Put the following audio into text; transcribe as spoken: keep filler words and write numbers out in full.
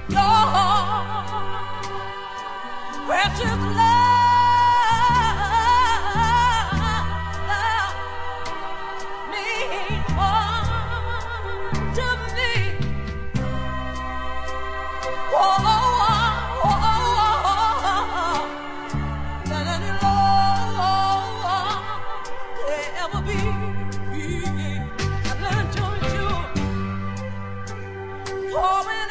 precious love, love mean more to me. Whoa, whoa, whoa, than any love could ever be. I learned to you, pouring